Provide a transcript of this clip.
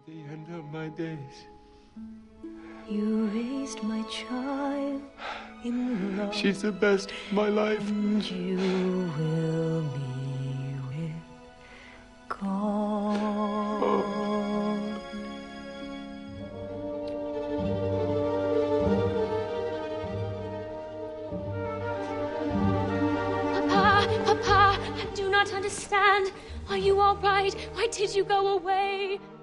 the end of my days. You raised my child in love. She's the best of my life. And you will be with God. Papa, I do not understand. Are you all right? Why did you go away?